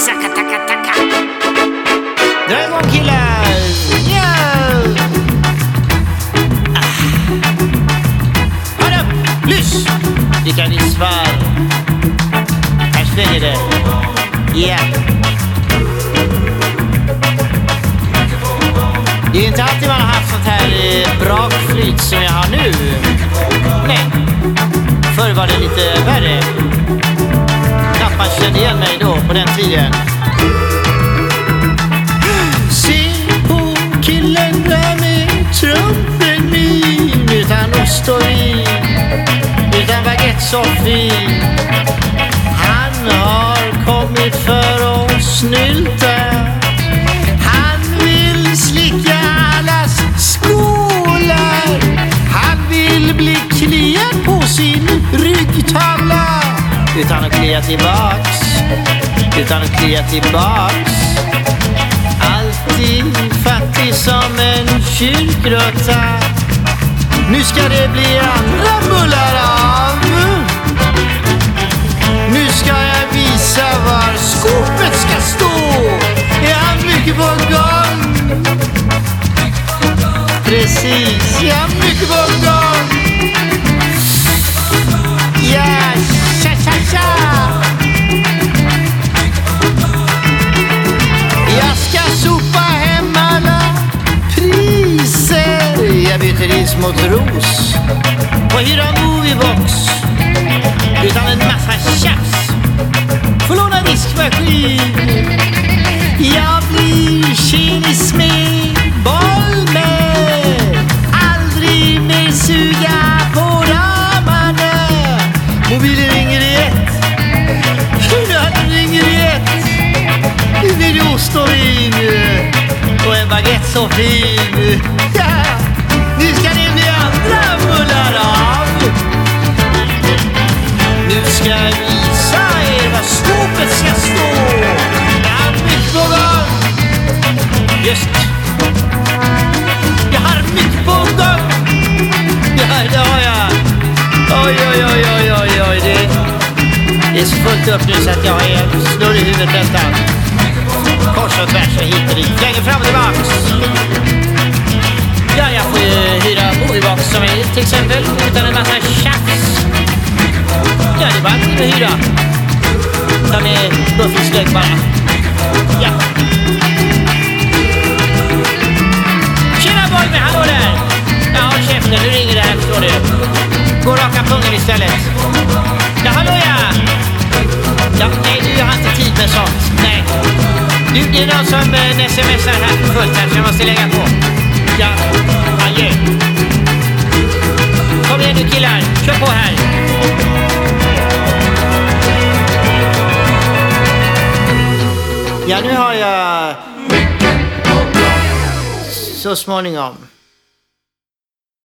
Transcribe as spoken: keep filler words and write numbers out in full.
Sakatakataka. Dra igång killar. Ja. Ah. Hör upp, lys. Vilka ni svär. Här svänger det. Ja. Yeah. Det är inte alltid man har haft sånt här brakflyt som jag har nu. Nej. Förr var det lite värre. Knappt man kände igen mig då på den tiden. Se på killen där med trumpen min. Utan ost och vin. Utan baguette så fin. Han har kommit för att snylta. Han vill slicka allas skålar. Han vill bli kliad på sin ryggtavla. Utan att klia tillbaks. Utan att klia tillbaks. Alltid fattig som en kyrkråtta. Nu ska det bli andra bullar av. Nu ska jag visa var skåpet ska stå. Är han mycket på gång? Precis, är han mycket på gång? Ja, tja tja tja. Jag ska sopa hem alla priser. Jag byter ris mot ros och hyra en moviebox. Utan en massa tjafs. Får låna diskmaskin. Jag blir tjenis med boll med. Aldrig mer suga på ramarna. Mobilen ringer i ett. Den ringer i ett. Nu blir det ost och vin. Och en baguette så fin. Ja, nu ska det bli andra bullar av. Nu ska jag visa er vad skåpet ska stå. Jag har mycket på gång. Just. Jag har mycket på gång. Ja, det har jag. Oj, oj, oj, oj, oj, oj. Det, det är så fullt upp nu så att jag är snurr i huvudet nästan. Kors och tvärs och hit och dit. Flänger fram och tillbaks. Ja, jag får ju hyra moviebox som är till exempel. Utan en massa tjafs. Ja, det är bara att hyra. Ta med buffelslögg bara. Ja. Tjena boy med, hallå där. Ja, håll käften, nu ringer det här, förstår du. Gå raka pungen istället. Ja, hallå ja. Ja, nej, du har inte tid med sånt. Nej. Du, det är någon som äh, smsar här på fullt här, så jag måste lägga på. Ja, adjö. Kom igen nu killar, kör på här. Ja, nu har jag så småningom